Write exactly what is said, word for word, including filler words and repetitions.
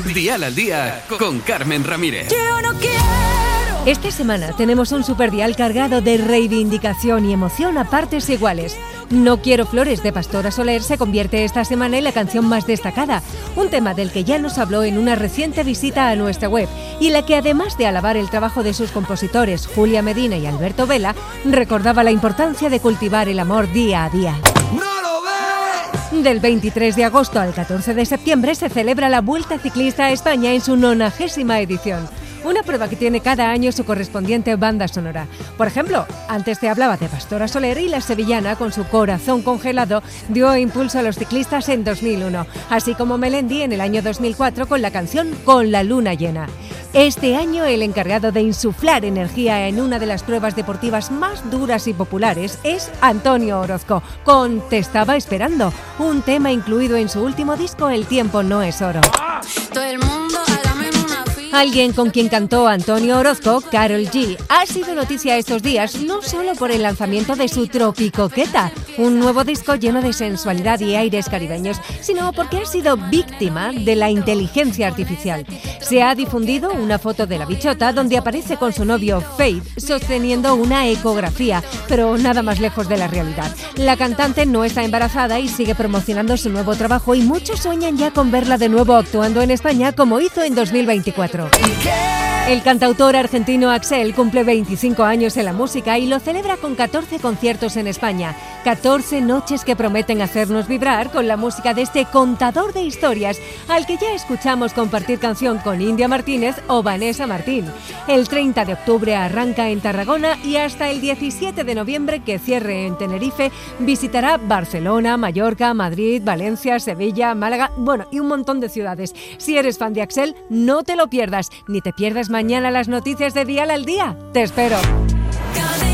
Dial al Día con Carmen Ramírez. Yo no quiero. Esta semana tenemos un superdial cargado de reivindicación y emoción a partes iguales. No quiero flores de Pastora Soler se convierte esta semana en la canción más destacada, un tema del que ya nos habló en una reciente visita a nuestra web y la que, además de alabar el trabajo de sus compositores Julia Medina y Alberto Vela, recordaba la importancia de cultivar el amor día a día. Del veintitrés de agosto al catorce de septiembre se celebra la Vuelta Ciclista a España en su nonagésima edición. Una prueba que tiene cada año su correspondiente banda sonora. Por ejemplo, antes te hablaba de Pastora Soler y la sevillana, con su Corazón Congelado, dio impulso a los ciclistas en dos mil uno, así como Melendi en el año dos mil cuatro con la canción Con la luna llena. Este año el encargado de insuflar energía en una de las pruebas deportivas más duras y populares es Antonio Orozco, con Te estaba esperando, un tema incluido en su último disco El tiempo no es oro. Todo el mundo, hágame una fila. Alguien con quien cantó Antonio Orozco, Karol G, ha sido noticia estos días no solo por el lanzamiento de su Tropicoqueta, un nuevo disco lleno de sensualidad y aires caribeños, sino porque ha sido víctima de la inteligencia artificial. Se ha difundido una foto de la bichota donde aparece con su novio Faith sosteniendo una ecografía, pero nada más lejos de la realidad. La cantante no está embarazada y sigue promocionando su nuevo trabajo y muchos sueñan ya con verla de nuevo actuando en España como hizo en dos mil veinticuatro. El cantautor argentino Axel cumple veinticinco años en la música y lo celebra con catorce conciertos en España. catorce noches que prometen hacernos vibrar con la música de este contador de historias al que ya escuchamos compartir canción con India Martínez o Vanessa Martín. El treinta de octubre arranca en Tarragona y hasta el diecisiete de noviembre, que cierre en Tenerife, visitará Barcelona, Mallorca, Madrid, Valencia, Sevilla, Málaga, bueno, y un montón de ciudades. Si eres fan de Axel, no te lo pierdas, ni te pierdas mañana las noticias de Dial al Día. ¡Te espero! Cadena.